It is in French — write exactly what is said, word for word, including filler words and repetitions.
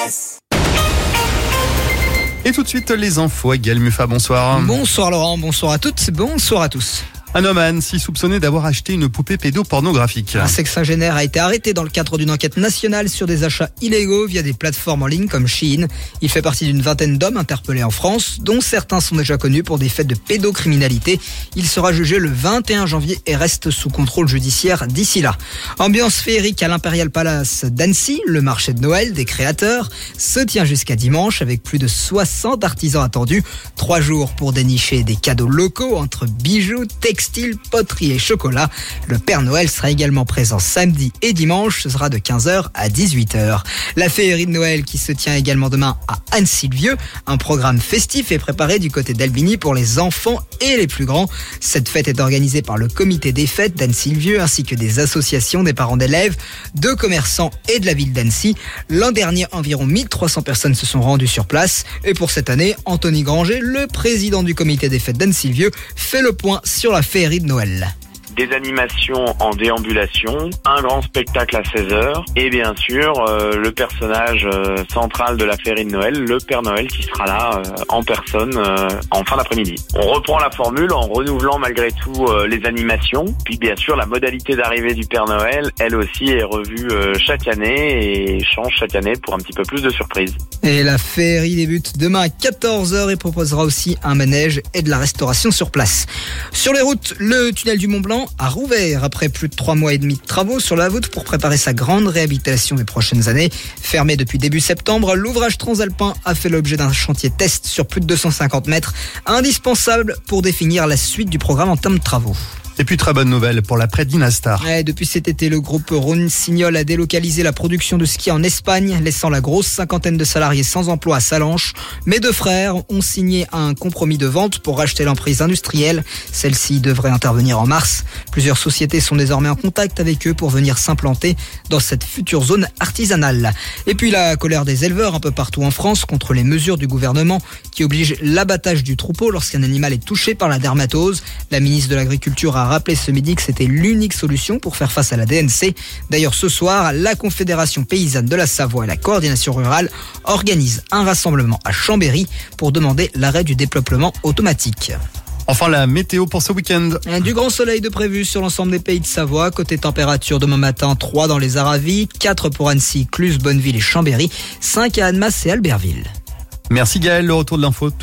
S. Et tout de suite, les infos. Gaël Muffat, bonsoir. Bonsoir Laurent, bonsoir à toutes, bonsoir à tous. Un homme à Annecy soupçonné d'avoir acheté une poupée pédopornographique. Un sexagénaire a été arrêté dans le cadre d'une enquête nationale sur des achats illégaux via des plateformes en ligne comme Shein. Il fait partie d'une vingtaine d'hommes interpellés en France, dont certains sont déjà connus pour des faits de pédocriminalité. Il sera jugé le vingt et un janvier et reste sous contrôle judiciaire d'ici là. Ambiance féerique à l'Imperial Palace d'Annecy, le marché de Noël des créateurs se tient jusqu'à dimanche avec plus de soixante artisans attendus. Trois jours pour dénicher des cadeaux locaux entre bijoux, textiles, Textile, poterie et chocolat. Le Père Noël sera également présent samedi et dimanche. Ce sera de quinze heures à dix-huit heures. La féerie de Noël qui se tient également demain à Annecy-le-Vieux. Un programme festif est préparé du côté d'Albigny pour les enfants et les plus grands. Cette fête est organisée par le comité des fêtes d'Annecy-le-Vieux ainsi que des associations, des parents d'élèves, de commerçants et de la ville d'Annecy. L'an dernier, environ mille trois cents personnes se sont rendues sur place. Et pour cette année, Anthony Granger, le président du comité des fêtes d'Annecy-le-Vieux, fait le point sur la féerie de Noël. Des animations en déambulation, un grand spectacle à seize heures et bien sûr euh, le personnage euh, central de la féerie de Noël, le Père Noël qui sera là euh, en personne euh, en fin d'après-midi. On reprend la formule en renouvelant malgré tout euh, les animations, puis bien sûr la modalité d'arrivée du Père Noël, elle aussi est revue euh, chaque année et change chaque année pour un petit peu plus de surprises. Et la féerie débute demain à quatorze heures et proposera aussi un manège et de la restauration sur place. Sur les routes, le tunnel du Mont Blanc a rouvert après plus de trois mois et demi de travaux sur la voûte pour préparer sa grande réhabilitation des prochaines années. Fermé depuis début septembre, l'ouvrage transalpin a fait l'objet d'un chantier test sur plus de deux cent cinquante mètres, indispensable pour définir la suite du programme en termes de travaux. Et puis très bonne nouvelle pour l'après Dynastar. Ouais, depuis cet été, le groupe Rossignol a délocalisé la production de ski en Espagne, laissant la grosse cinquantaine de salariés sans emploi à Sallanches. Mes deux frères ont signé un compromis de vente pour racheter l'emprise industrielle. Celle-ci devrait intervenir en mars. Plusieurs sociétés sont désormais en contact avec eux pour venir s'implanter dans cette future zone artisanale. Et puis la colère des éleveurs un peu partout en France contre les mesures du gouvernement qui obligent l'abattage du troupeau lorsqu'un animal est touché par la dermatose. La ministre de l'Agriculture a rappelé ce midi que c'était l'unique solution pour faire face à la D N C. D'ailleurs, ce soir, la Confédération paysanne de la Savoie et la coordination rurale organisent un rassemblement à Chambéry pour demander l'arrêt du dépeuplement automatique. Enfin, la météo pour ce week-end. Du grand soleil de prévu sur l'ensemble des pays de Savoie. Côté température, demain matin, trois dans les Aravis, quatre pour Annecy, Cluse, Bonneville et Chambéry, cinq à Annemasse et Albertville. Merci Gaël, le retour de l'info.